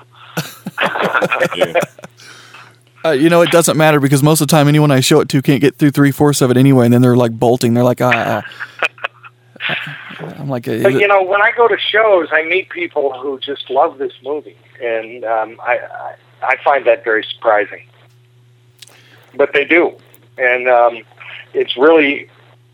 It doesn't matter because most of the time anyone I show it to can't get through 3/4 of it anyway, and then they're like bolting. They're like, I'm like, but when I go to shows, I meet people who just love this movie, and I find that very surprising. But they do, and it's really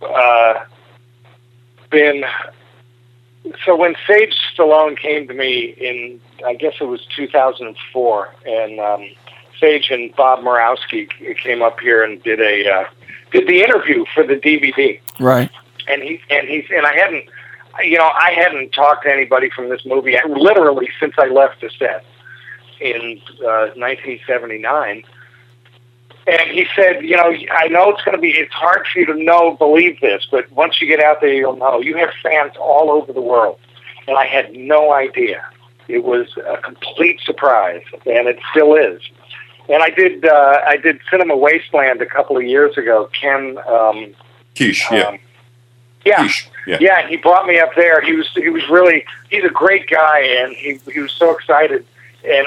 been. So when Sage Stallone came to me in, I guess it was 2004, and Sage and Bob Murawski came up here and did the interview for the DVD. Right. And I hadn't talked to anybody from this movie literally since I left the set in 1979. And he said, I know it's hard for you to believe this, but once you get out there, you'll know. You have fans all over the world. And I had no idea. It was a complete surprise, and it still is. And I did Cinema Wasteland a couple of years ago. Ken Quiche, Quiche, and he brought me up there. He's a great guy, and he was so excited. And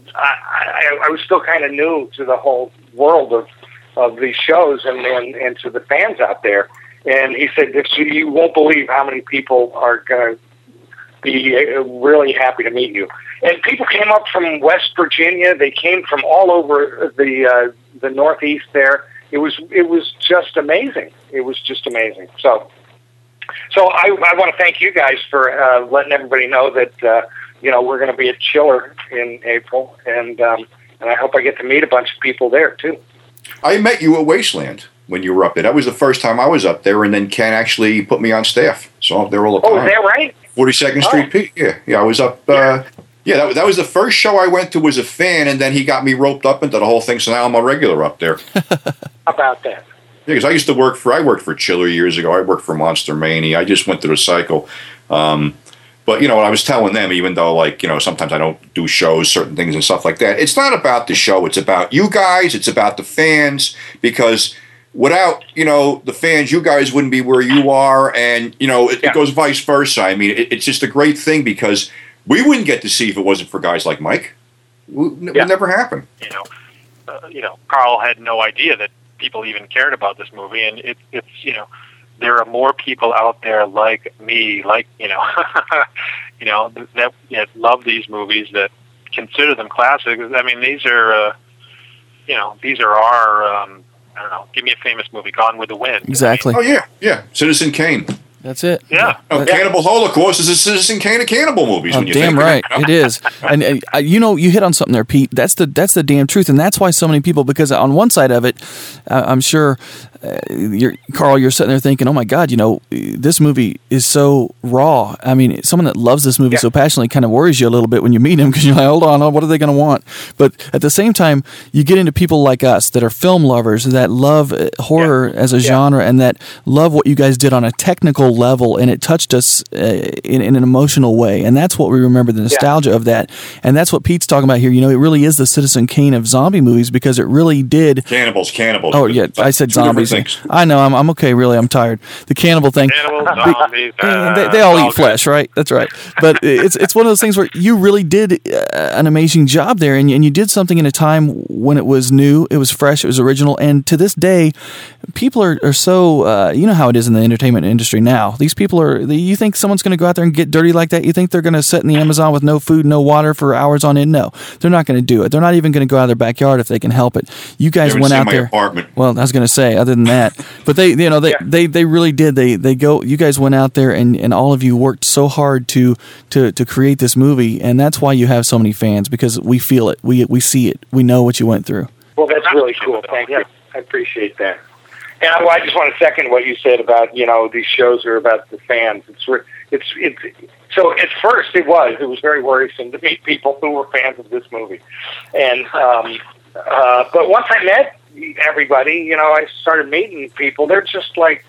I was still kind of new to the whole world of these shows and to the fans out there. And he said, you won't believe how many people are going to be really happy to meet you. And people came up from West Virginia. They came from all over the Northeast there. It was just amazing. It was just amazing. So I want to thank you guys for letting everybody know that we're going to be at Chiller in April, and I hope I get to meet a bunch of people there too. I met you at Wasteland when you were up there. That was the first time I was up there, and then Ken actually put me on staff, so I'm up there all the time. Oh, is that right? 42nd Street Pete. Yeah, I was up. That was the first show I went to as a fan, and then he got me roped up into the whole thing, so now I'm a regular up there. How about that? Yeah, because I worked for Chiller years ago. I worked for Monster Mania. I just went through the cycle. But, I was telling them, even though, sometimes I don't do shows, certain things and stuff like that, it's not about the show. It's about you guys. It's about the fans. Because without, the fans, you guys wouldn't be where you are. And, it goes vice versa. I mean, it's just a great thing because we wouldn't get to see if it wasn't for guys like Mike. It would never happen. Carl had no idea that people even cared about this movie. And it's there are more people out there like me, that love these movies, that consider them classics. I mean, these are our, I don't know, give me a famous movie, Gone with the Wind. Exactly. Oh, yeah. Citizen Kane. That's it. Yeah. Cannibal Holocaust is a Citizen Kane of cannibal movies. When you Damn think right, about it is. And you hit on something there, Pete. That's the damn truth, and that's why so many people. Because on one side of it, I'm sure, Carl, you're sitting there thinking, "Oh my God, this movie is so raw." I mean, someone that loves this movie so passionately kind of worries you a little bit when you meet him because you're like, "Hold on, what are they going to want?" But at the same time, you get into people like us that are film lovers that love horror as a genre and that love what you guys did on a technical level, and it touched us in an emotional way, and that's what we remember, the nostalgia of that, and that's what Pete's talking about here. It really is the Citizen Kane of zombie movies because it really did. Cannibals. Oh yeah, I said zombies. I know, I'm okay. Really, I'm tired. The cannibal thing. Cannibals, zombies. They all eat flesh, right? That's right. But it's one of those things where you really did an amazing job there, and you did something in a time when it was new, it was fresh, it was original, and to this day, people are so you know how it is in the entertainment industry now. These people you think someone's going to go out there and get dirty like that? You think they're going to sit in the Amazon with no food, no water for hours on end? No, they're not going to do it. They're not even going to go out of their backyard if they can help it. You guys went out there. Apartment. Well, I was going to say, other than that, but they really did. You guys went out there and all of you worked so hard to create this movie, and that's why you have so many fans, because we feel it, we see it, we know what you went through. Well, that's really cool. Thank you. I appreciate that. And I just want to second what you said about these shows are about the fans. It's so at first it was very worrisome to meet people who were fans of this movie, and but once I met everybody, I started meeting people. They're just like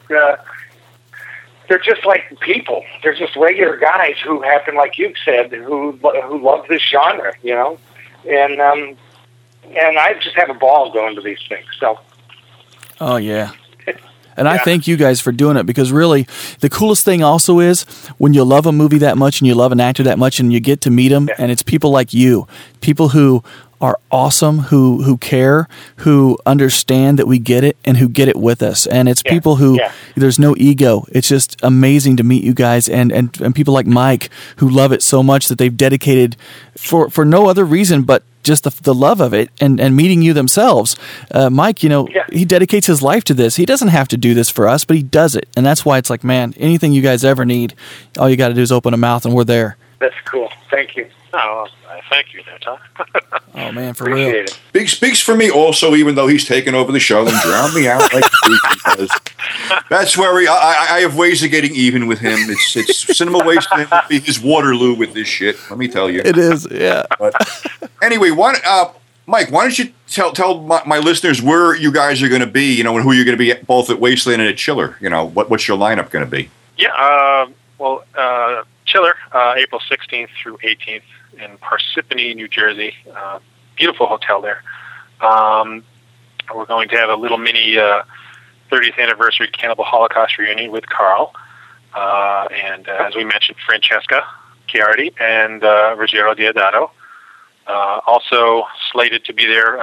people. They're just regular guys who happen, like you said, who love this genre, and I just have a ball going to these things. So. Oh yeah. And I thank you guys for doing it, because really the coolest thing also is when you love a movie that much and you love an actor that much and you get to meet them, and it's people like you, people who are awesome, who care, who understand that we get it and who get it with us. And it's people who there's no ego. It's just amazing to meet you guys and people like Mike who love it so much that they've dedicated for no other reason but just the love of it and meeting you themselves. Mike, he dedicates his life to this. He doesn't have to do this for us, but he does it. And that's why it's like, man, anything you guys ever need, all you got to do is open a mouth and we're there. That's cool. Thank you. Oh, thank you there, Tom. Oh, man, for Appreciate real. It. Big speaks for me also, even though he's taken over the show and drowned me out like he does. That's where I have ways of getting even with him. It's Cinema Wasteland will be his Waterloo with this shit, let me tell you. It is, yeah. But anyway, Mike, why don't you tell my listeners where you guys are going to be, and who you're going to be both at Wasteland and at Chiller. What's your lineup going to be? Yeah, Chiller, April 16th through 18th in Parsippany, New Jersey. Beautiful hotel there. We're going to have a little mini 30th anniversary Cannibal Holocaust reunion with Carl. And as we mentioned, Francesca Chiardi and Ruggiero Diodato. Also slated to be there,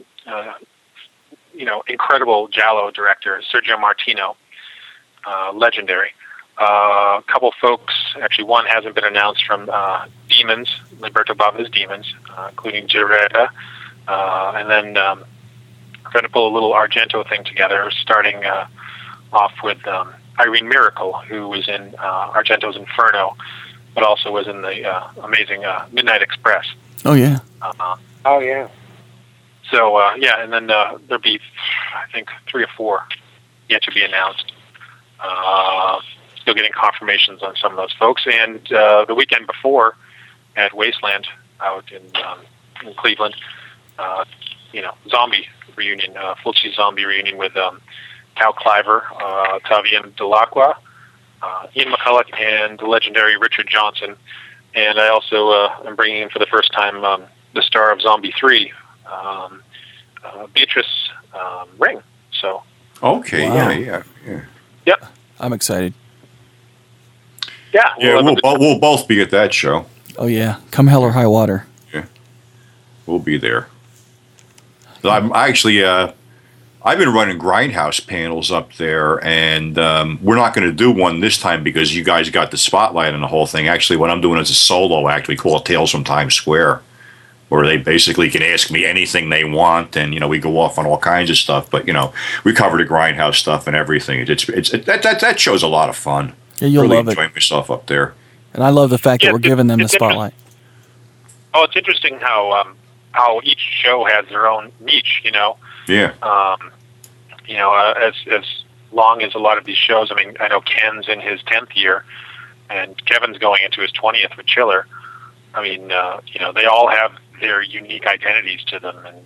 incredible Giallo director, Sergio Martino, legendary. A couple folks, actually one hasn't been announced, from Demons, Lamberto Bava's Demons, including Giretta. And then we're going to pull a little Argento thing together, starting off with Irene Miracle, who was in Argento's Inferno, but also was in the amazing Midnight Express. Oh, yeah. Oh, yeah. So, and then there'll be, I think, 3 or 4 yet to be announced. Still getting confirmations on some of those folks. And the weekend before at Wasteland out in Cleveland, zombie reunion, Fulci zombie reunion with Cal Cliver, Tavian Delacqua, Ian McCulloch, and the legendary Richard Johnson. And I also am bringing in for the first time the star of Zombie 3, Beatrice Ring. So. Okay. Wow. Yeah. Yep. I'm excited. Yeah. We'll both be at that show. Oh, yeah. Come hell or high water. Yeah. We'll be there. I'm actually, I've been running Grindhouse panels up there, and we're not going to do one this time because you guys got the spotlight on the whole thing. Actually, what I'm doing is a solo act we call Tales from Times Square, where they basically can ask me anything they want, and we go off on all kinds of stuff. But we cover the Grindhouse stuff and everything. That show's a lot of fun. Yeah, you'll really love it. enjoying myself up there. And I love the fact that we're giving them the it's spotlight. Oh, it's interesting how each show has their own niche. Yeah. As long as a lot of these shows. I mean, I know Ken's in his 10th year, and Kevin's going into his 20th with Chiller. I mean, they all have their unique identities to them, and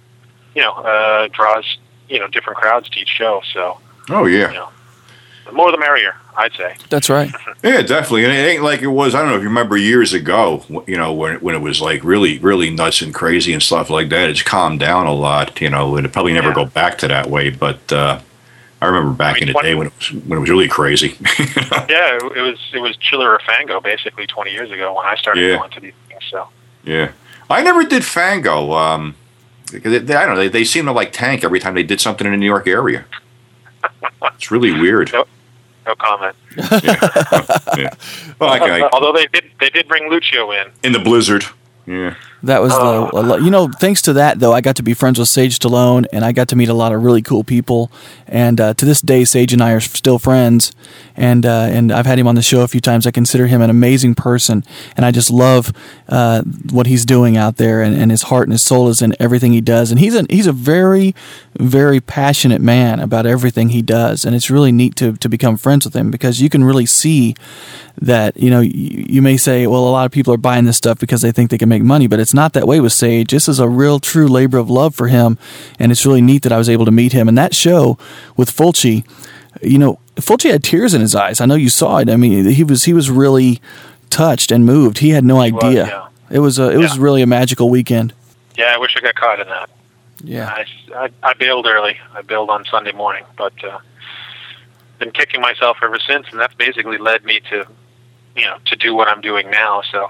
draws different crowds to each show. So. Oh yeah. The more the merrier, I'd say. That's right. Yeah, definitely. And it ain't like it was, I don't know if you remember years ago, when it was like really, really nuts and crazy and stuff like that. It's calmed down a lot, and it'll probably never go back to that way. But I remember back in the day when it was really crazy. Yeah, it was Chiller or Fango basically 20 years ago when I started going to these things. So. Yeah. I never did Fango. Because I don't know, they seem to like tank every time they did something in the New York area. It's really weird. No comment. Yeah. Well, okay. Although they did bring Lucio in the blizzard. Yeah. That was thanks to that though, I got to be friends with Sage Stallone, and I got to meet a lot of really cool people. And to this day, Sage and I are still friends. And I've had him on the show a few times. I consider him an amazing person, and I just love what he's doing out there. And his heart and his soul is in everything he does. And he's a very, very passionate man about everything he does. And it's really neat to become friends with him, because you can really see that, you may say, well, a lot of people are buying this stuff because they think they can make money, but it's not that way with Sage. This is a real, true labor of love for him, and it's really neat that I was able to meet him. And that show with Fulci, Fulci had tears in his eyes. I know you saw it. I mean, he was really touched and moved. He had no idea. It was really a magical weekend. Yeah, I wish I got caught in that. Yeah, I bailed early. I bailed on Sunday morning, but been kicking myself ever since, and that's basically led me to do what I'm doing now. So,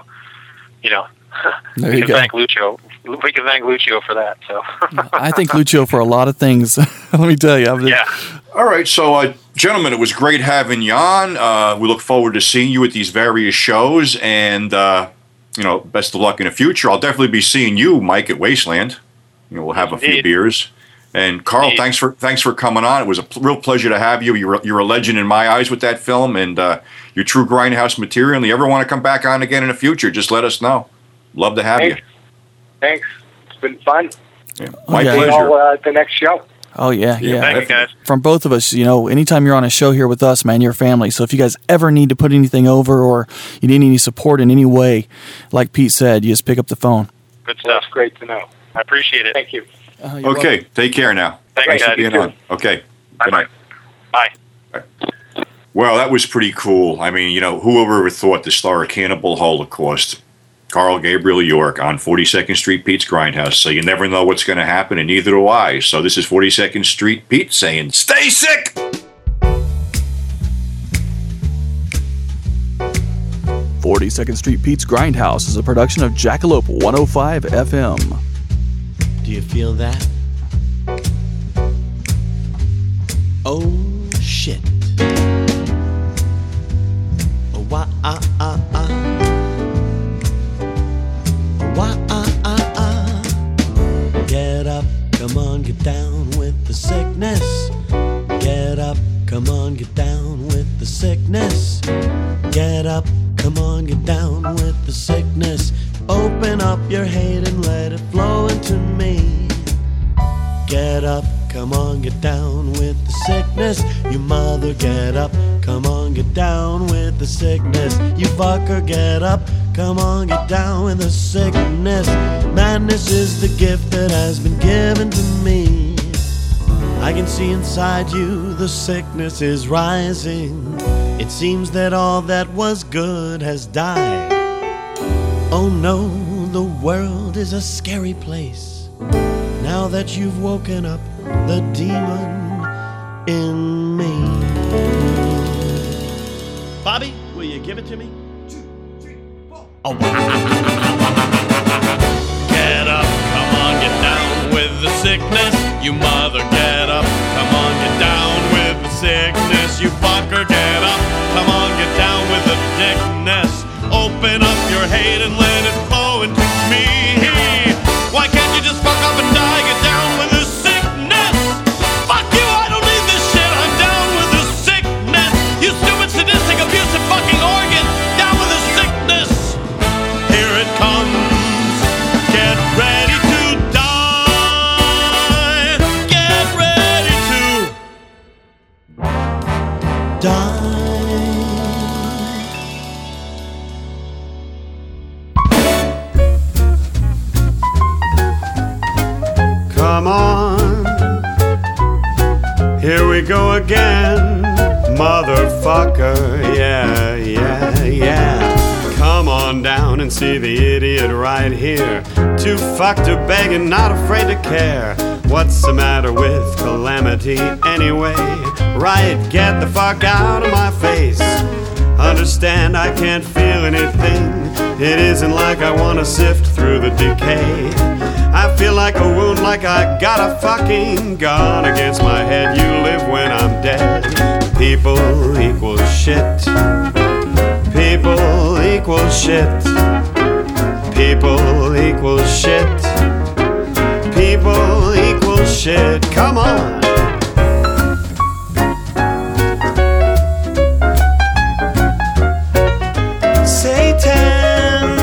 there you go. We can thank Lucio for that. So I thank Lucio for a lot of things. Let me tell you. All right, so gentlemen, it was great having you on. We look forward to seeing you at these various shows, and best of luck in the future. I'll definitely be seeing you, Mike, at Wasteland. We'll have a few beers. And Carl, thanks for coming on. It was a real pleasure to have you. You're a legend in my eyes with that film, and you're true Grindhouse material. And you ever want to come back on again in the future, just let us know. Love to have you. Thanks. It's been fun. Yeah. My pleasure. At the next show. Oh, yeah. Thank you, guys. From both of us, anytime you're on a show here with us, man, you're family. So if you guys ever need to put anything over, or you need any support in any way, like Pete said, you just pick up the phone. Good stuff. That's great to know. I appreciate it. Thank you. Okay, welcome. Take care now. Thanks for being on. Okay, good night. Bye. Well, that was pretty cool. I mean, whoever ever thought to star a Cannibal Holocaust, Carl Gabriel York on 42nd Street Pete's Grindhouse. So you never know what's going to happen, and neither do I. So this is 42nd Street Pete saying, stay sick! 42nd Street Pete's Grindhouse is a production of Jackalope 105 FM. Do you feel that? Oh, shit. Oh, wah, ah, ah, ah. Oh, wah, ah, ah, ah. Get up, come on, get down with the sickness. Get up, come on, get down with the sickness. Get up, come on, get down with the sickness. Open up your hate and let it flow into me. Get up, come on, get down with the sickness. You mother, get up, come on, get down with the sickness. You fucker, get up, come on, get down with the sickness. Madness is the gift that has been given to me. I can see inside you the sickness is rising. It seems that all that was good has died. Oh no, the world is a scary place. Now that you've woken up the demon in me. Bobby, will you give it to me? 2, 3, 4. Oh. Get up, come on, get down with the sickness. You mother, get up, come on, get down with the sickness. You fucker, get up, come on, get down with the sickness. Open up your hate and let it flow into me. Why can't you just fuck up and die? Get down with the sickness. Fuck you, I don't need this shit. I'm down with the sickness. You stupid, sadistic, abuse. die. Come on, here we go again, motherfucker, yeah, yeah, yeah. Come on down and see the idiot right here. Too fucked to beg and not afraid to care. What's the matter with calamity anyway? Right, get the fuck out of my face. Understand I can't feel anything. It isn't like I wanna sift through the decay. I feel like a wound, like I got a fucking gun against my head. You live when I'm dead. People equal shit. People equal shit. People equal shit. People equal shit. Come on. Satan.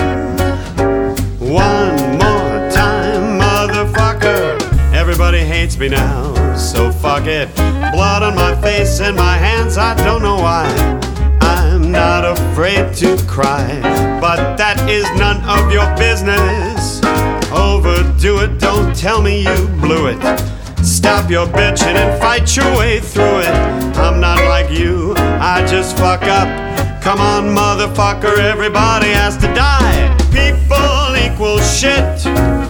One more time, motherfucker. Everybody hates me now, so fuck it. Blood on my face and my hands, I don't know why. I'm not afraid to cry, but that is none of your business. Overdo it, don't tell me you blew it. Stop your bitching and fight your way through it. I'm not like you, I just fuck up. Come on, motherfucker, everybody has to die. People equal shit.